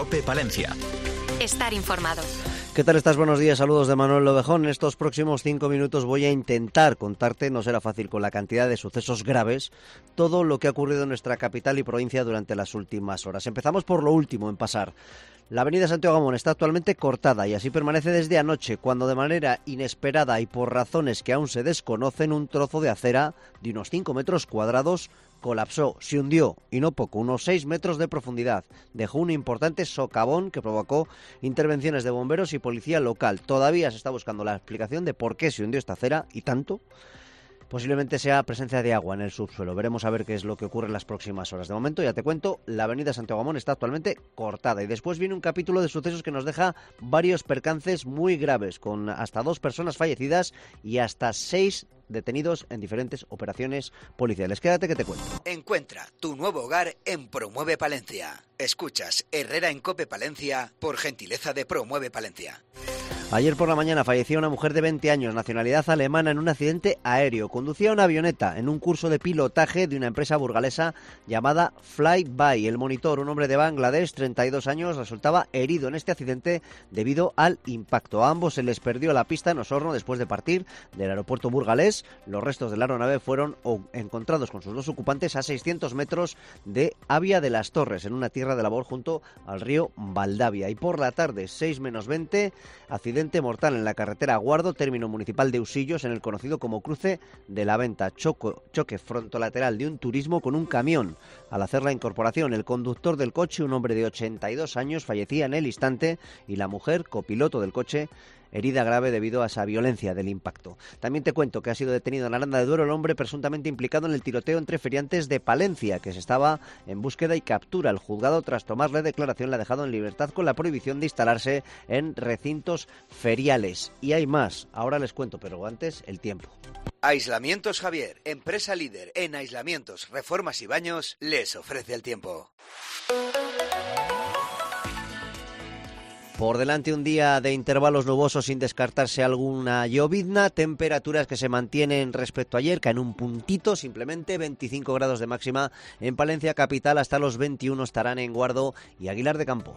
COPE Palencia. Estar informado. ¿Qué tal estás? Buenos días, saludos de Manuel Lovejón. En estos próximos 5 minutos voy a intentar contarte, no será fácil con la cantidad de sucesos graves, todo lo que ha ocurrido en nuestra capital y provincia durante las últimas horas. Empezamos por lo último en pasar. La avenida Santiago Gamón está actualmente cortada y así permanece desde anoche, cuando de manera inesperada y por razones que aún se desconocen, un trozo de acera de unos 5 metros cuadrados colapsó, se hundió, y no poco, unos 6 metros de profundidad. Dejó un importante socavón que provocó intervenciones de bomberos y policía local. Todavía se está buscando la explicación de por qué se hundió esta acera y tanto. Posiblemente sea presencia de agua en el subsuelo. Veremos a ver qué es lo que ocurre en las próximas horas. De momento, ya te cuento, la avenida Santiago Gamón está actualmente cortada. Y después viene un capítulo de sucesos que nos deja varios percances muy graves, con hasta 2 personas fallecidas y hasta 6 detenidos en diferentes operaciones policiales. Quédate que te cuento. Encuentra tu nuevo hogar en Promueve Palencia. Escuchas Herrera en COPE Palencia por gentileza de Promueve Palencia. Ayer por la mañana falleció una mujer de 20 años, nacionalidad alemana, en un accidente aéreo. Conducía una avioneta en un curso de pilotaje de una empresa burgalesa llamada Flyby. El monitor, un hombre de Bangladesh, 32 años, resultaba herido en este accidente debido al impacto. A ambos se les perdió la pista en Osorno después de partir del aeropuerto burgalés. Los restos de la aeronave fueron encontrados con sus 2 ocupantes a 600 metros de Avia de las Torres, en una tierra de labor junto al río Valdavia. Y por la tarde, 6 menos 20, accidente mortal en la carretera Aguardo, término municipal de Usillos, en el conocido como cruce de la Venta. Choque frontolateral de un turismo con un camión. Al hacer la incorporación, el conductor del coche, un hombre de 82 años, fallecía en el instante, y la mujer, copiloto del coche, herida grave debido a esa violencia del impacto. También te cuento que ha sido detenido en Aranda de Duero el hombre presuntamente implicado en el tiroteo entre feriantes de Palencia, que se estaba en búsqueda y captura. El juzgado, tras tomarle declaración, le ha dejado en libertad con la prohibición de instalarse en recintos feriales. Y hay más, ahora les cuento, pero antes el tiempo. Aislamientos Javier, empresa líder en aislamientos, reformas y baños, les ofrece el tiempo. Por delante un día de intervalos nubosos sin descartarse alguna llovizna, temperaturas que se mantienen respecto a ayer, caen un puntito, simplemente 25 grados de máxima en Palencia capital, hasta los 21 estarán en Guardo y Aguilar de Campo.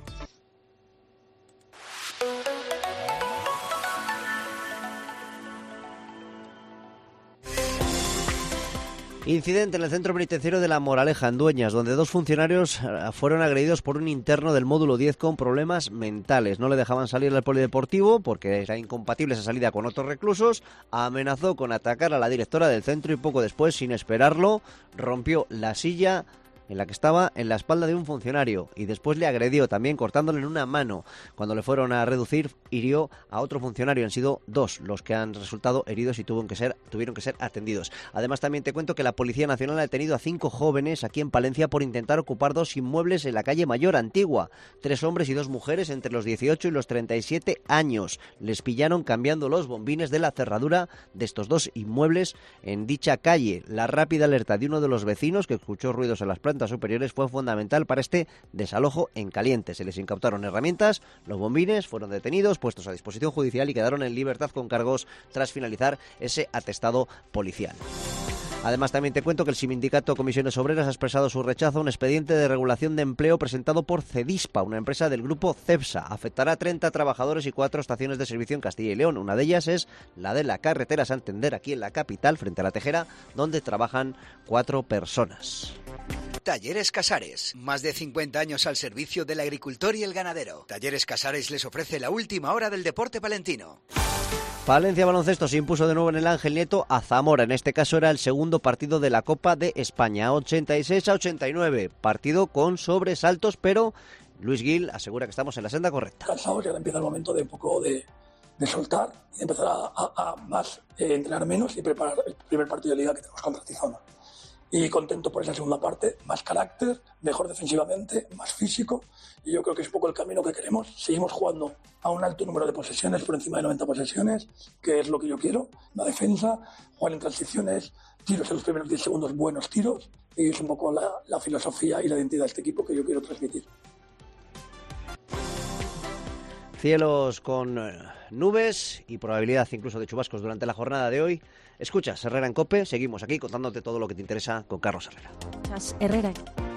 Incidente en el centro penitenciario de La Moraleja, en Dueñas, donde 2 funcionarios fueron agredidos por un interno del módulo 10 con problemas mentales. No le dejaban salir al polideportivo porque era incompatible esa salida con otros reclusos. Amenazó con atacar a la directora del centro y poco después, sin esperarlo, rompió la silla en la que estaba en la espalda de un funcionario y después le agredió también cortándole en una mano. Cuando le fueron a reducir, hirió a otro funcionario. Han sido 2 los que han resultado heridos y tuvieron que ser atendidos. Además, también te cuento que la Policía Nacional ha detenido a 5 jóvenes aquí en Palencia por intentar ocupar 2 inmuebles en la calle Mayor Antigua. 3 hombres y 2 mujeres entre los 18 y los 37 años. Les pillaron cambiando los bombines de la cerradura de estos 2 inmuebles en dicha calle. La rápida alerta de uno de los vecinos, que escuchó ruidos en las plantas superiores, fue fundamental para este desalojo en caliente. Se les incautaron herramientas, los bombines fueron detenidos, puestos a disposición judicial y quedaron en libertad con cargos tras finalizar ese atestado policial. Además, también te cuento que el sindicato Comisiones Obreras ha expresado su rechazo a un expediente de regulación de empleo presentado por Cedispa, una empresa del grupo Cepsa. Afectará a 30 trabajadores y 4 estaciones de servicio en Castilla y León. Una de ellas es la de la carretera Santander, aquí en la capital, frente a la Tejera, donde trabajan 4 personas. Talleres Casares, más de 50 años al servicio del agricultor y el ganadero. Talleres Casares les ofrece la última hora del deporte palentino. Palencia Baloncesto se impuso de nuevo en el Ángel Nieto a Zamora. En este caso era el segundo partido de la Copa de España, 86-89. Partido con sobresaltos, pero Luis Gil asegura que estamos en la senda correcta. Cansados, y ahora empieza el momento de un poco de soltar y empezar a más entrenar menos y preparar el primer partido de liga que tenemos contra Tizona. Y contento por esa segunda parte, más carácter, mejor defensivamente, más físico, y yo creo que es un poco el camino que queremos. Seguimos jugando a un alto número de posesiones, por encima de 90 posesiones, que es lo que yo quiero, la defensa, jugar en transiciones, tiros en los primeros 10 segundos, buenos tiros, y es un poco la filosofía y la identidad de este equipo que yo quiero transmitir. Cielos con nubes y probabilidad incluso de chubascos durante la jornada de hoy. Escuchas Herrera en COPE, seguimos aquí contándote todo lo que te interesa con Carlos Herrera. Herrera.